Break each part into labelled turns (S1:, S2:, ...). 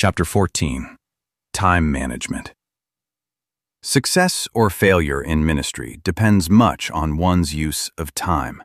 S1: Chapter 14. Time Management. Success or failure in ministry depends much on one's use of time.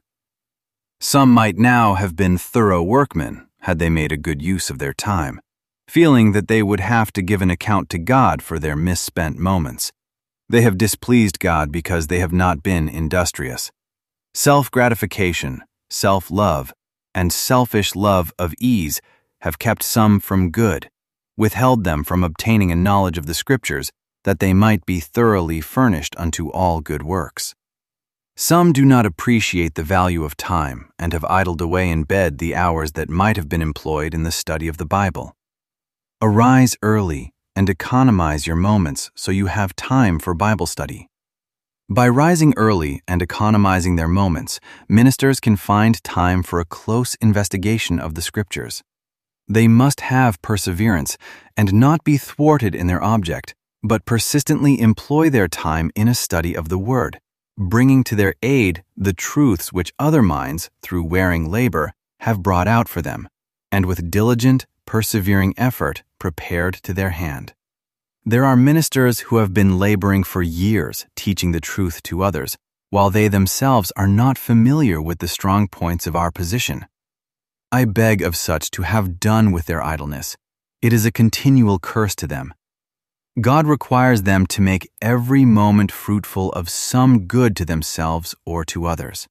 S1: Some might now have been thorough workmen had they made a good use of their time, feeling that they would have to give an account to God for their misspent moments. They have displeased God because they have not been industrious. Self-gratification, self-love, and selfish love of ease have kept some from good, withheld them from obtaining a knowledge of the Scriptures, that they might be thoroughly furnished unto all good works. Some do not appreciate the value of time and have idled away in bed the hours that might have been employed in the study of the Bible. Arise early and economize your moments so you have time for Bible study. By rising early and economizing their moments, ministers can find time for a close investigation of the Scriptures. They must have perseverance and not be thwarted in their object, but persistently employ their time in a study of the Word, bringing to their aid the truths which other minds, through wearing labor, have brought out for them, and with diligent, persevering effort prepared to their hand. There are ministers who have been laboring for years teaching the truth to others, while they themselves are not familiar with the strong points of our position. I beg of such to have done with their idleness. It is a continual curse to them. God requires them to make every moment fruitful of some good to themselves or to others.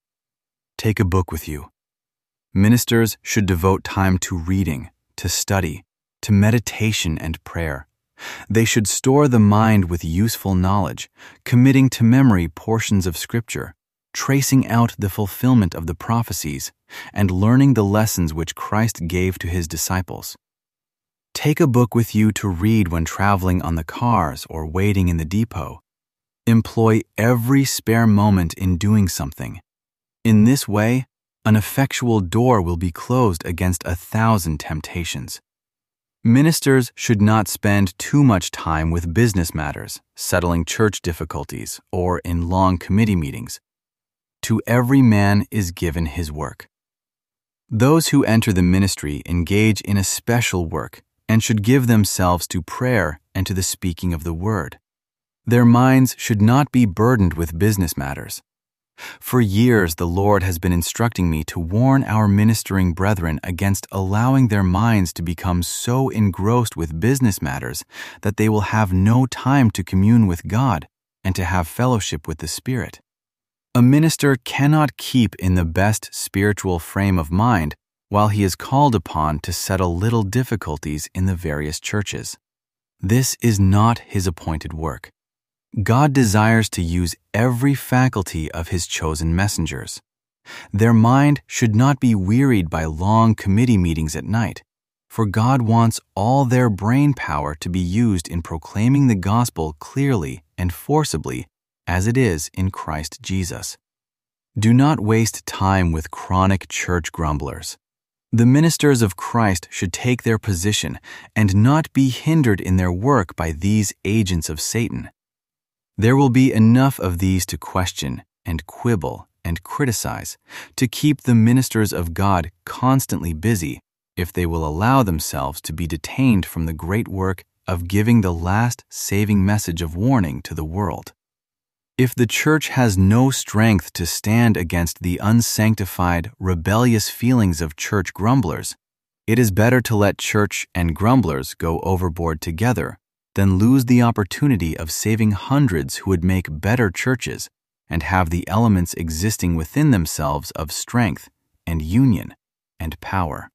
S1: Take a book with you. Ministers should devote time to reading, to study, to meditation and prayer. They should store the mind with useful knowledge, committing to memory portions of Scripture, tracing out the fulfillment of the prophecies, and learning the lessons which Christ gave to his disciples. Take a book with you to read when traveling on the cars or waiting in the depot. Employ every spare moment in doing something. In this way, an effectual door will be closed against 1,000 temptations. Ministers should not spend too much time with business matters, settling church difficulties, or in long committee meetings. To every man is given his work. Those who enter the ministry engage in a special work and should give themselves to prayer and to the speaking of the Word. Their minds should not be burdened with business matters. For years the Lord has been instructing me to warn our ministering brethren against allowing their minds to become so engrossed with business matters that they will have no time to commune with God and to have fellowship with the Spirit. A minister cannot keep in the best spiritual frame of mind while he is called upon to settle little difficulties in the various churches. This is not his appointed work. God desires to use every faculty of his chosen messengers. Their mind should not be wearied by long committee meetings at night, for God wants all their brain power to be used in proclaiming the gospel clearly and forcibly as it is in Christ Jesus. Do not waste time with chronic church grumblers. The ministers of Christ should take their position and not be hindered in their work by these agents of Satan. There will be enough of these to question and quibble and criticize, to keep the ministers of God constantly busy if they will allow themselves to be detained from the great work of giving the last saving message of warning to the world. If the church has no strength to stand against the unsanctified, rebellious feelings of church grumblers, it is better to let church and grumblers go overboard together than lose the opportunity of saving hundreds who would make better churches and have the elements existing within themselves of strength and union and power.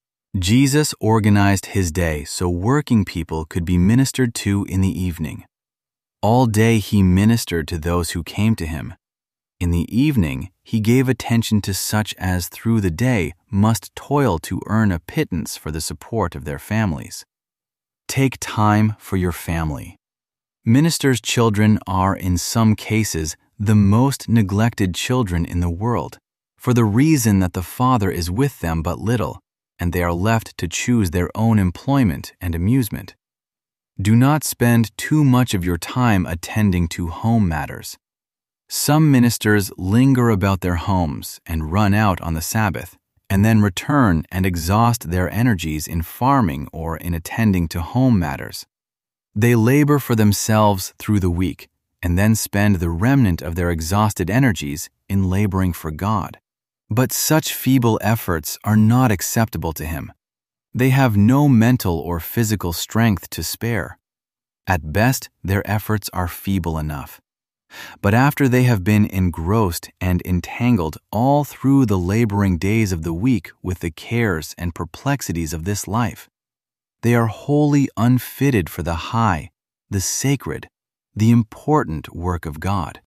S1: Jesus organized his day so working people could be ministered to in the evening. All day he ministered to those who came to him. In the evening, he gave attention to such as through the day must toil to earn a pittance for the support of their families. Take time for your family. Ministers' children are, in some cases, the most neglected children in the world, for the reason that the father is with them but little, and they are left to choose their own employment and amusement. Do not spend too much of your time attending to home matters. Some ministers linger about their homes and run out on the Sabbath, and then return and exhaust their energies in farming or in attending to home matters. They labor for themselves through the week and then spend the remnant of their exhausted energies in laboring for God. But such feeble efforts are not acceptable to Him. They have no mental or physical strength to spare. At best, their efforts are feeble enough. But after they have been engrossed and entangled all through the laboring days of the week with the cares and perplexities of this life, they are wholly unfitted for the high, the sacred, the important work of God.